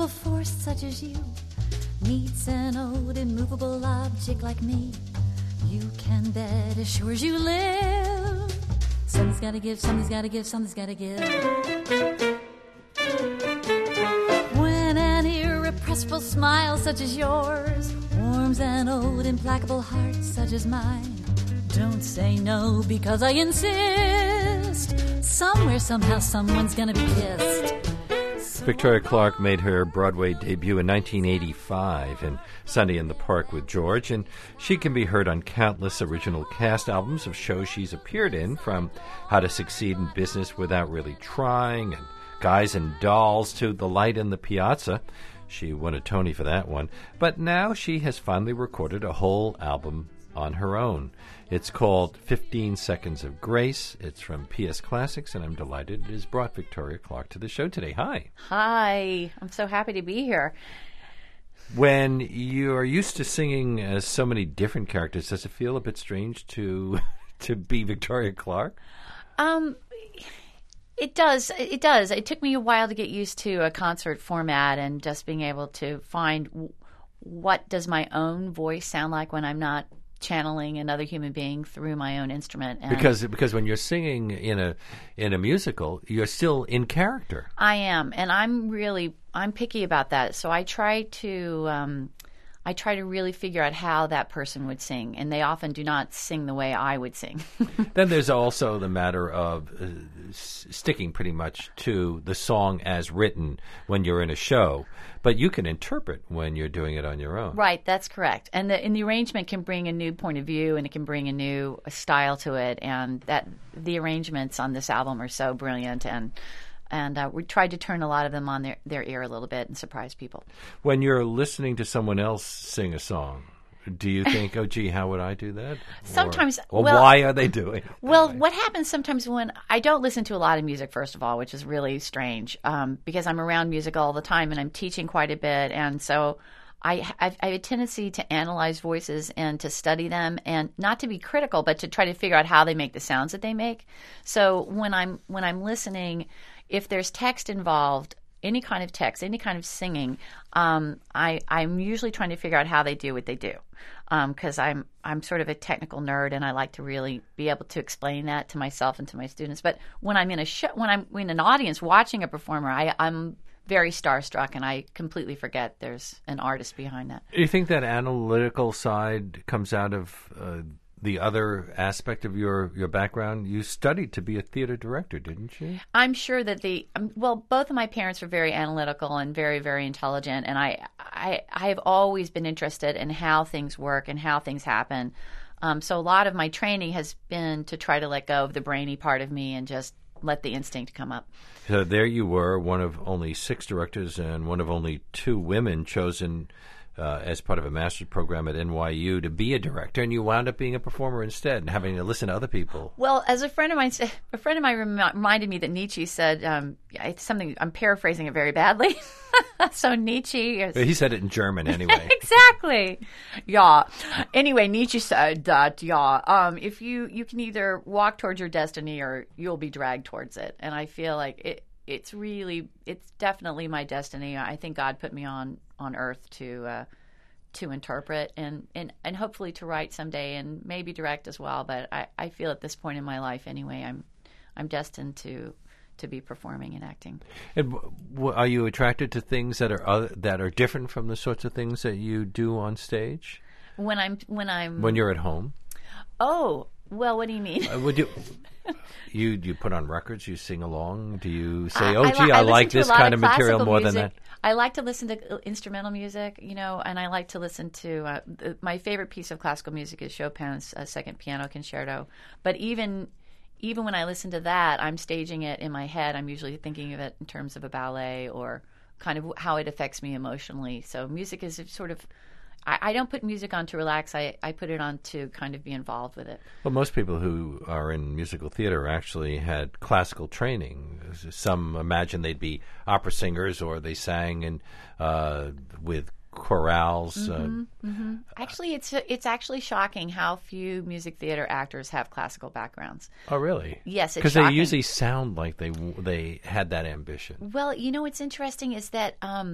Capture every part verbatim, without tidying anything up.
immovable force such as you meets an old immovable object like me, you can bet as sure as you live, something's gotta give, something's gotta give, something's gotta give. When an irrepressible smile such as yours warms an old implacable heart such as mine, don't say no because I insist. Somewhere, somehow, someone's gonna be kissed. Victoria Clark made her Broadway debut in nineteen eighty-five in Sunday in the Park with George, and she can be heard on countless original cast albums of shows she's appeared in, from How to Succeed in Business Without Really Trying and Guys and Dolls to The Light in the Piazza. She won a Tony for that one. But now she has finally recorded a whole album on her own. It's called fifteen Seconds of Grace. It's from P S Classics, and I'm delighted it has brought Victoria Clark to the show today. Hi. Hi. I'm so happy to be here. When you are used to singing as so many different characters, does it feel a bit strange to to be Victoria Clark? Um, it does. It does. It took me a while to get used to a concert format and just being able to find w- what does my own voice sound like when I'm not channeling another human being through my own instrument. And because because when you're singing in a in a musical, you're still in character. I am, and I'm really I'm picky about that. So I try to um, I try to really figure out how that person would sing, and they often do not sing the way I would sing. Then there's also the matter of uh, s- sticking pretty much to the song as written when you're in a show, but you can interpret when you're doing it on your own. Right, that's correct. And the, and the arrangement can bring a new point of view, and it can bring a new style to it. And that the arrangements on this album are so brilliant, and and uh, we tried to turn a lot of them on their, their ear a little bit and surprise people. When you're listening to someone else sing a song, do you think, oh, gee, how would I do that? Sometimes. Or, or well, why are they doing it? Well, what happens sometimes when I don't listen to a lot of music, first of all, which is really strange, um, because I'm around music all the time and I'm teaching quite a bit. And so I, I've, I have a tendency to analyze voices and to study them, and not to be critical, but to try to figure out how they make the sounds that they make. So when I'm when I'm listening, if there's text involved, any kind of text, any kind of singing, um, I, I'm usually trying to figure out how they do what they do, because um, I'm I'm sort of a technical nerd, and I like to really be able to explain that to myself and to my students. But when I'm in a show, when I'm in an audience watching a performer, I, I'm very starstruck, and I completely forget there's an artist behind that. Do you think that analytical side comes out of uh, the other aspect of your, your background? You studied to be a theater director, didn't you? I'm sure that the um, well, both of my parents were very analytical and very, very intelligent, and I, I, I have always been interested in how things work and how things happen. Um, so a lot of my training has been to try to let go of the brainy part of me and just let the instinct come up. So there you were, one of only six directors and one of only two women chosen Uh, as part of a master's program at N Y U to be a director, and you wound up being a performer instead and having to listen to other people. Well, as a friend of mine, a friend of mine rem- reminded me that Nietzsche said um, it's something. I'm paraphrasing it very badly. So Nietzsche, is, He said it in German anyway. Exactly. Yeah. Anyway, Nietzsche said that yeah, um, if you you can either walk towards your destiny or you'll be dragged towards it, and I feel like it. It's really, it's definitely my destiny. I think God put me on, on earth to uh, to interpret and, and, and hopefully to write someday, and maybe direct as well. But I, I feel at this point in my life anyway, I'm I'm destined to to be performing and acting. And w- are you attracted to things that are other, that are different from the sorts of things that you do on stage? When I'm when I'm when you're at home. Oh. Well, what do you mean? uh, would you, you you put on records? You sing along? Do you say, "Oh, I, gee, I, I, I like this kind of material more music. than that"? I like to listen to instrumental music, you know, and I like to listen to uh, the, my favorite piece of classical music is Chopin's uh, Second Piano Concerto. But even even when I listen to that, I'm staging it in my head. I'm usually thinking of it in terms of a ballet or kind of how it affects me emotionally. So music is sort of. I don't put music on to relax. I, I put it on to kind of be involved with it. Well, most people who are in musical theater actually had classical training. Some imagine they'd be opera singers, or they sang in, uh, with chorales. Mm-hmm, uh, mm-hmm. Actually, it's it's actually shocking how few music theater actors have classical backgrounds. Oh, really? Yes, it's because shocking. they usually sound like they they had that ambition. Well, you know what's interesting is that um,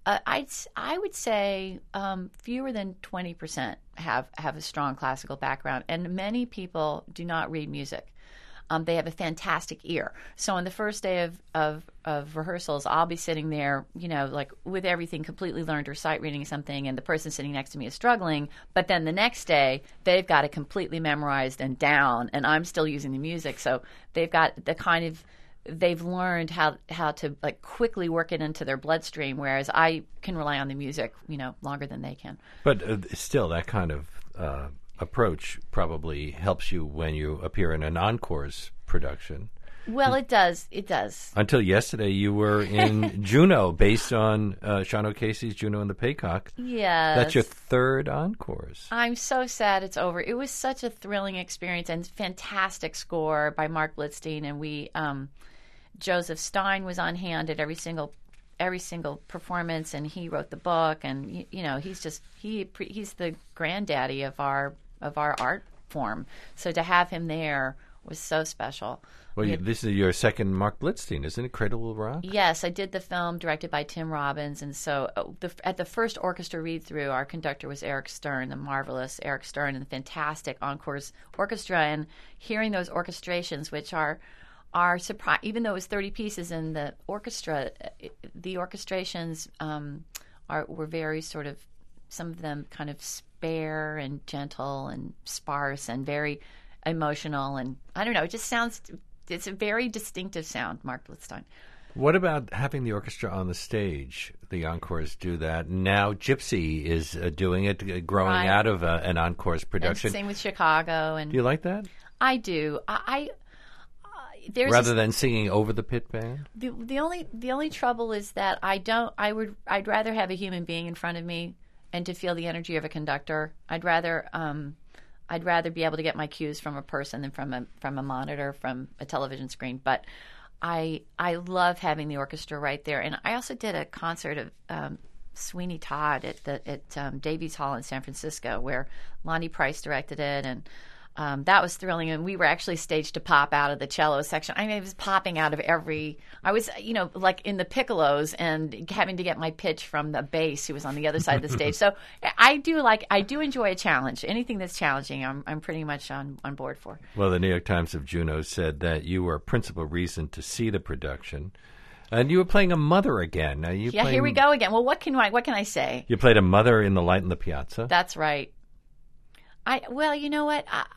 uh, I'd s- I would say um, fewer than twenty percent have have a strong classical background, and many people do not read music. Um, they have a fantastic ear. So on the first day of, of, of rehearsals, I'll be sitting there, you know, like with everything completely learned or sight reading something, and the person sitting next to me is struggling. But then the next day, they've got it completely memorized and down, and I'm still using the music. So they've got the kind of they've learned how how to like quickly work it into their bloodstream, whereas I can rely on the music, you know, longer than they can. But uh, still, that kind of uh, approach probably helps you when you appear in an encores production. Well, it does. It does. Until yesterday, you were in Juno, based on uh, Sean O'Casey's Juno and the Paycock. Yes. That's your third encores. I'm so sad it's over. It was such a thrilling experience and fantastic score by Mark Blitzstein, and we, um, Joseph Stein was on hand at every single every single performance, and he wrote the book, and you, you know he's just he he's the granddaddy of our of our art form. So to have him there was so special. Well, We you, had- this is your second Mark Blitzstein, isn't it? Cradle Will Rock? Yes, I did the film directed by Tim Robbins, and so uh, the, at the first orchestra read-through, our conductor was Eric Stern, the marvelous Eric Stern, and the fantastic Encores Orchestra. And hearing those orchestrations, which are are surprise, even though it was thirty pieces in the orchestra, it, the orchestrations um, are were very sort of, some of them kind of spare and gentle and sparse and very emotional, and I don't know, it just sounds. It's a very distinctive sound, Mark Blitzstein. What about having the orchestra on the stage? The encores do that. Now Gypsy is uh, doing it, uh, growing Right. out of uh, an encores production. And same with Chicago, and Do you like that? I do. I, I uh, there's Rather this, than singing over the pit band? the the only the only trouble is that I don't. I would. I'd rather have a human being in front of me and to feel the energy of a conductor. I'd rather. Um, I'd rather be able to get my cues from a person than from a from a monitor, from a television screen. But I I love having the orchestra right there. And I also did a concert of um, Sweeney Todd at the at um, Davies Hall in San Francisco, where Lonnie Price directed it, and um, that was thrilling. And we were actually staged to pop out of the cello section. I mean, it was popping out of every. I was, you know, like in the piccolos and having to get my pitch from the bass who was on the other side of the stage. So I do like I do enjoy a challenge. Anything that's challenging, I'm I'm pretty much on on board for. Well, the New York Times of Juno said that you were a principal reason to see the production. And you were playing a mother again. Now you Yeah, playing, here we go again. Well, what can I what can I say? You played a mother in The Light in the Piazza. That's right. I well, you know what? I,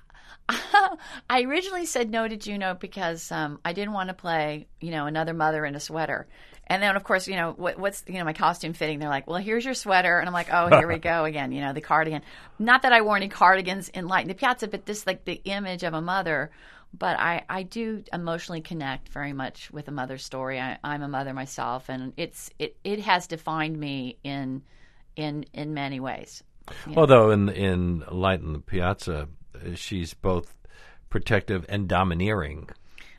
I originally said no to Juno because um, I didn't want to play, you know, another mother in a sweater. And then, of course, you know, what, what's, you know, my costume fitting? They're like, well, here's your sweater. And I'm like, oh, here we go again, you know, the cardigan. Not that I wore any cardigans in Light in the Piazza, but this, like, the image of a mother. But I, I do emotionally connect very much with a mother's story. I, I'm a mother myself, and it's it, it has defined me in in in many ways. you know. Although in in Light in the Piazza, uh, she's both protective and domineering.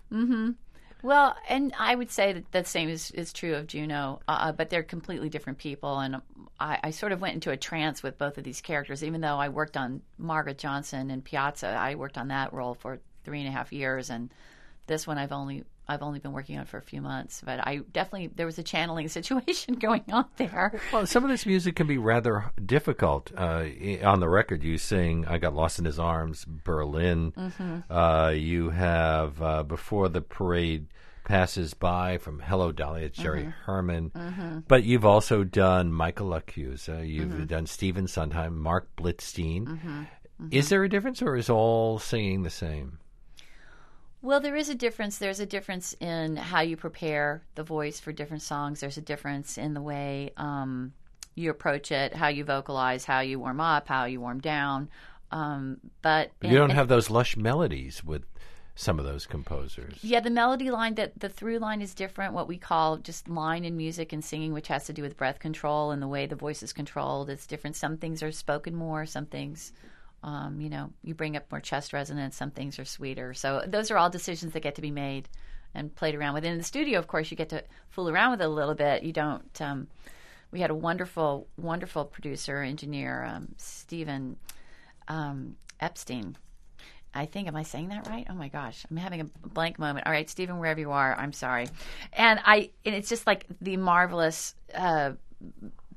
Well, and I would say that the same is, is true of Juno, uh, but they're completely different people. And I, I sort of went into a trance with both of these characters, even though I worked on Margaret Johnson in Piazza. I worked on that role for three and a half years, and this one I've only I've only been working on for a few months. But I definitely, there was a channeling situation going on there. Well, some of this music can be rather difficult. Uh, i- on the record, you sing "I Got Lost in His Arms," Berlin. Mm-hmm. Uh, you have uh, "Before the Parade Passes By" from Hello Dolly. It's Jerry Mm-hmm. Herman. But you've also done Michael Accusa. You've Mm-hmm. done Stephen Sondheim, Mark Blitzstein. Is there a difference, or is all singing the same? Well, there is a difference. There's a difference in how you prepare the voice for different songs. There's a difference in the way um, you approach it, how you vocalize, how you warm up, how you warm down. Um, but You don't and- have those lush melodies with some of those composers. Yeah, the melody line, that the through line is different. What we call just line in music and singing, which has to do with breath control and the way the voice is controlled. It's different. Some things are spoken more. Some things. Um, you know, you bring up more chest resonance. Some things are sweeter. So those are all decisions that get to be made and played around with. In the studio, of course, you get to fool around with it a little bit. You don't. Um, we had a wonderful, wonderful producer, engineer, um, Stephen um, Epstein. I think, am I saying that right? Oh my gosh, I'm having a blank moment. All right, Stephen, wherever you are, I'm sorry. And I, and it's just like the marvelous uh,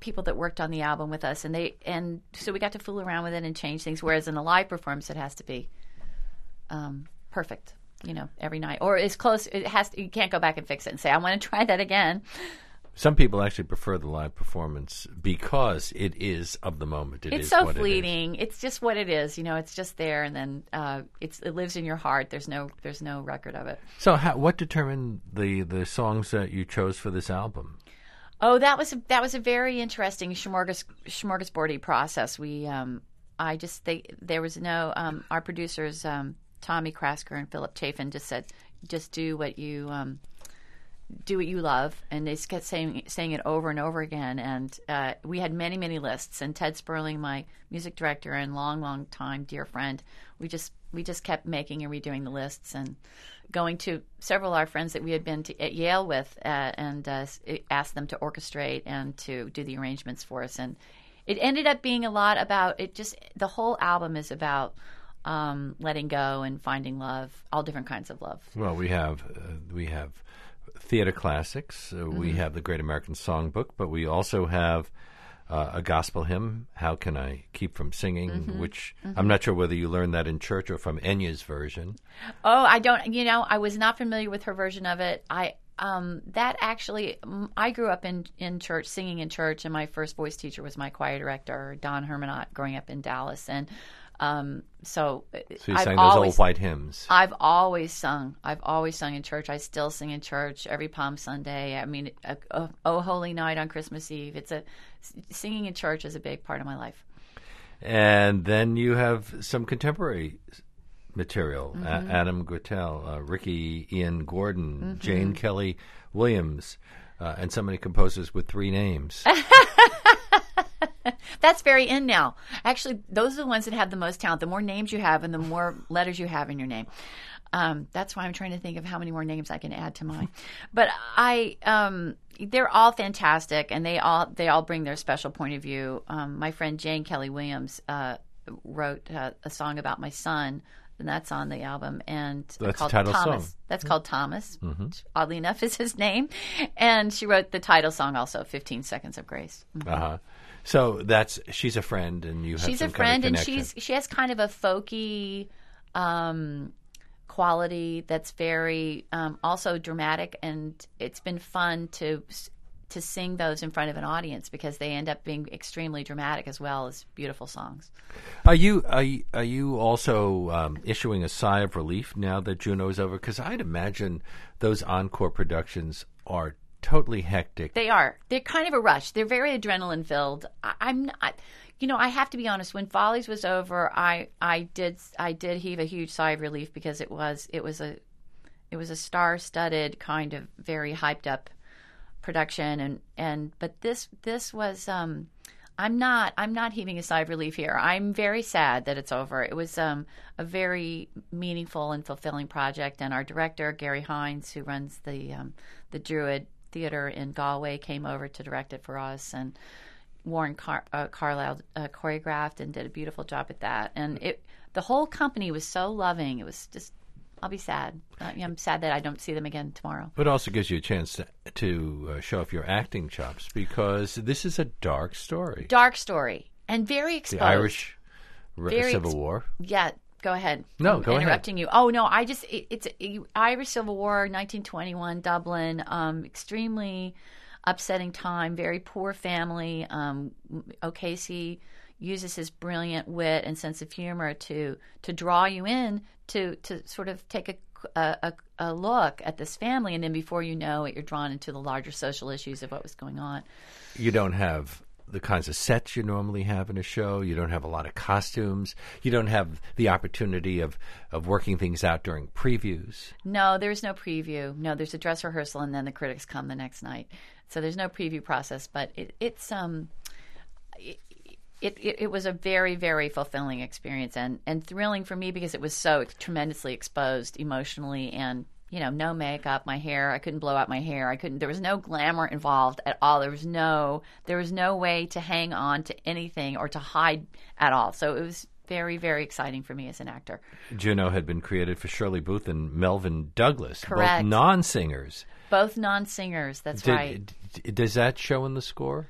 people that worked on the album with us, and they and so we got to fool around with it and change things. Whereas in a live performance, it has to be um, perfect, you know, every night, or as close. It has to, you can't go back and fix it and say, I want to try that again. Some people actually prefer the live performance because it is of the moment. It it's is so what fleeting. It it's just what it is. You know, it's just there, and then uh, it's it lives in your heart. There's no there's no record of it. So, how, what determined the the songs that you chose for this album? Oh, that was a, that was a very interesting smorgas, smorgasbordy process. We, um, I just they there was no um, our producers um, Tommy Krasker and Philip Chafin just said, just do what you. Um, do what you love, and they just kept saying saying it over and over again. And uh, we had many, many lists. And Ted Sperling, my music director and long, long time dear friend, we just we just kept making and redoing the lists and going to several of our friends that we had been to, at Yale with, uh, and uh, asked them to orchestrate and to do the arrangements for us. And it ended up being a lot about it. Just the whole album is about um, letting go and finding love, all different kinds of love. Well, we have uh, we have. theater classics. Uh, mm-hmm. We have the Great American Songbook, but we also have uh, a gospel hymn, How Can I Keep From Singing, mm-hmm. which mm-hmm. I'm not sure whether you learned that in church or from Enya's version. Oh, I don't, you know, I was not familiar with her version of it. I um, that actually, I grew up in, in church, singing in church, and my first voice teacher was my choir director, Don Hermanot, growing up in Dallas. And Um, so, so you I've sang always, those old white hymns. I've always sung. I've always sung in church. I still sing in church every Palm Sunday. I mean, a, a, Oh Holy Night on Christmas Eve. It's a singing in church is a big part of my life. And then you have some contemporary material: mm-hmm. a- Adam Guettel, uh, Ricky Ian Gordon, mm-hmm. Jane Kelly Williams, uh, and so many composers with three names. That's very in now. Actually, those are the ones that have the most talent. The more names you have and the more letters you have in your name. Um, that's why I'm trying to think of how many more names I can add to mine. But I, um, they're all fantastic, and they all they all bring their special point of view. Um, my friend Jane Kelly Williams uh, wrote uh, a song about my son, and that's on the album. And that's called the title Thomas. song. That's called Thomas, mm-hmm. which oddly enough is his name. And she wrote the title song also, fifteen Seconds of Grace. Mm-hmm. Uh-huh. So that's she's a friend, and you have she's some a friend, kind of and she's she has kind of a folky um, quality that's very um, also dramatic, and it's been fun to to sing those in front of an audience because they end up being extremely dramatic as well as beautiful songs. Are you are you, are you also um, issuing a sigh of relief now that Juno's over? Because I'd imagine those encore productions are totally hectic. They are. They're kind of a rush. They're very adrenaline filled. I, I'm not, you know, I have to be honest. When Follies was over, I, I did I did heave a huge sigh of relief because it was it was a it was a star studded kind of very hyped up production, and, and but this this was um, I'm not I'm not heaving a sigh of relief here. I'm very sad that it's over. It was um, a very meaningful and fulfilling project, and our director Gary Hines, who runs the um, the Druid Theater in Galway, came over to direct it for us, and Warren Car- uh, Carlisle uh, choreographed and did a beautiful job at that. And it, the whole company was so loving. It was just, I'll be sad. Uh, I'm sad that I don't see them again tomorrow. But it also gives you a chance to, to uh, show off your acting chops because this is a dark story. Dark story and very exposed. The Irish very Civil ex- War. Yeah. Go ahead. No, I'm go interrupting ahead. you. Oh no, I just it, it's it, Irish Civil War, nineteen twenty-one, Dublin. Um, extremely upsetting time. Very poor family. Um, O'Casey uses his brilliant wit and sense of humor to to draw you in to to sort of take a a, a look at this family, and then before you know it, you're drawn into the larger social issues of what was going on. You don't have the kinds of sets you normally have in a show. You don't have a lot of costumes. You don't have the opportunity of, of working things out during previews. No, there's no preview. No, there's a dress rehearsal, and then the critics come the next night. So there's no preview process. But it, it's um, it, it it was a very very fulfilling experience and and thrilling for me because it was so tremendously exposed emotionally and. You know, no makeup, my hair. I couldn't blow out my hair. I couldn't. There was no glamour involved at all. There was no. There was no way to hang on to anything or to hide at all. So it was very, very exciting for me as an actor. Juno had been created for Shirley Booth and Melvin Douglas, correct? Both non-singers. Both non-singers. That's Did, right. D- does that show in the score?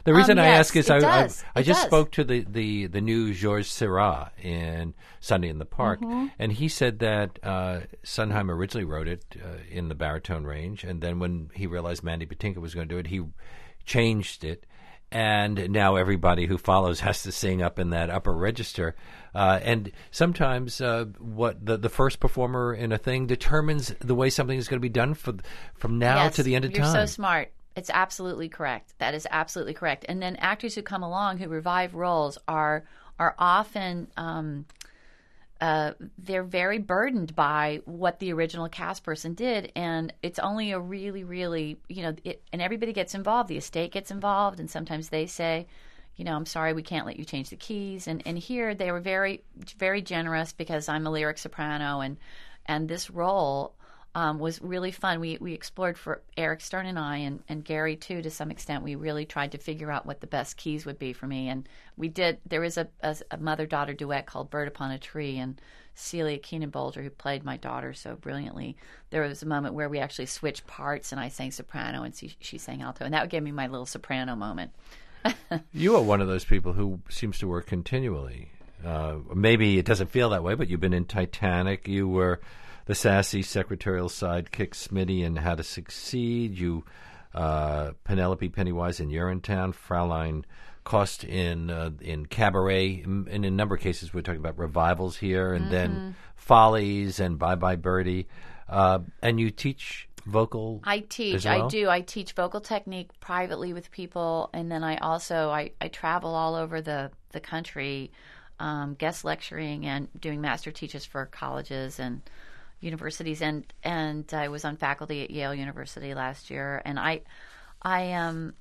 The reason Um, I yes, ask is it I, I, does. I It just does. spoke to the, the, the new Georges Seurat in Sunday in the Park, Mm-hmm. and he said that uh, Sondheim originally wrote it uh, in the baritone range, and then when he realized Mandy Patinkin was going to do it, he changed it. And now everybody who follows has to sing up in that upper register. Uh, and sometimes uh, what the, the first performer in a thing determines the way something is going to be done for, from now Yes, to the end of you're time. so smart. It's absolutely correct. That is absolutely correct. And then actors who come along who revive roles are are often um, uh, they're very burdened by what the original cast person did, and it's only a really, really you know, it, and everybody gets involved. The estate gets involved, and sometimes they say, you know, I'm sorry, we can't let you change the keys. And and here they were very, very generous because I'm a lyric soprano, and and this role. Um, was really fun. We we explored for Eric Stern and I, and, and Gary too, to some extent. We really tried to figure out what the best keys would be for me, and we did. There was a, a, a mother-daughter duet called "Bird Upon a Tree," and Celia Keenan Bolger, who played my daughter so brilliantly. There was a moment where we actually switched parts, and I sang soprano, and she, she sang alto, and that gave me my little soprano moment. You are one of those people who seems to work continually. Uh, maybe it doesn't feel that way, but you've been in Titanic. You were the sassy secretarial sidekick Smitty in How to Succeed. You, uh, Penelope Pennywise in Urinetown. Fraulein Kost in uh, in Cabaret. And in a number of cases, we're talking about revivals here, and mm-hmm. then Follies and Bye Bye Birdie. Uh, and you teach vocal I teach. as well? I do. I teach vocal technique privately with people, and then I also I, I travel all over the the country, um, guest lecturing and doing master teaches for colleges and universities, and and I was on faculty at Yale University last year, and I I um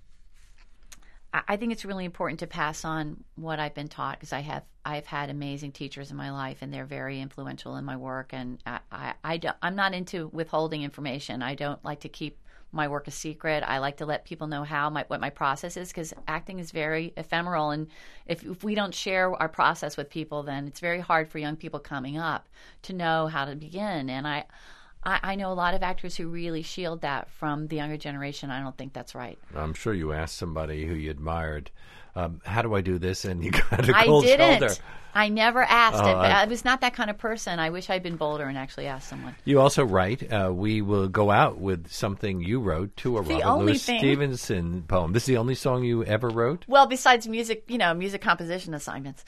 I think it's really important to pass on what I've been taught, because I have I've had amazing teachers in my life, and they're very influential in my work, and I, I, I don't, I'm not into withholding information. I don't like to keep my work a secret. I like to let people know how my what my process is, because acting is very ephemeral, and if, if we don't share our process with people, then it's very hard for young people coming up to know how to begin. And I, I, I know a lot of actors who really shield that from the younger generation. I don't think that's right. I'm sure you asked somebody who you admired, um, how do I do this? And you got a cold I didn't. shoulder. I never asked Oh, it, but I- I was not that kind of person. I wish I'd been bolder and actually asked someone. You also write. Uh, we will go out with something you wrote to a The Robert only Louis thing. Stevenson poem. This is the only song you ever wrote? Well, besides music, you know, music composition assignments.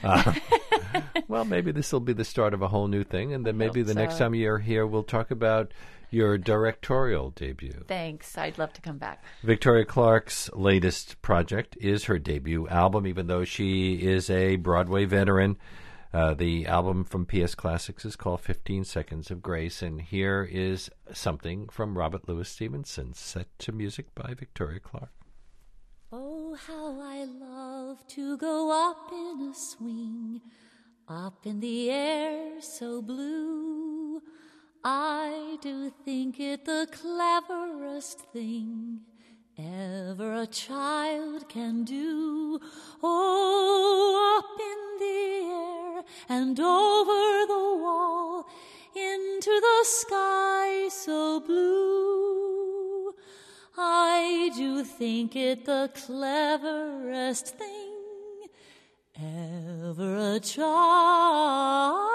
Well, maybe this will be the start of a whole new thing, and then maybe hope the next so. time you're here, we'll talk about your directorial debut. Thanks. I'd love to come back. Victoria Clark's latest project is her debut album, even though she is a Broadway veteran. Uh, the album from P S Classics is called fifteen Seconds of Grace, and here is something from Robert Louis Stevenson, set to music by Victoria Clark. Oh, how I love to go up in a swing, up in the air so blue. I do think it the cleverest thing ever a child can do. Oh, up in the air and over the wall, into the sky so blue. I do think it the cleverest thing ever a child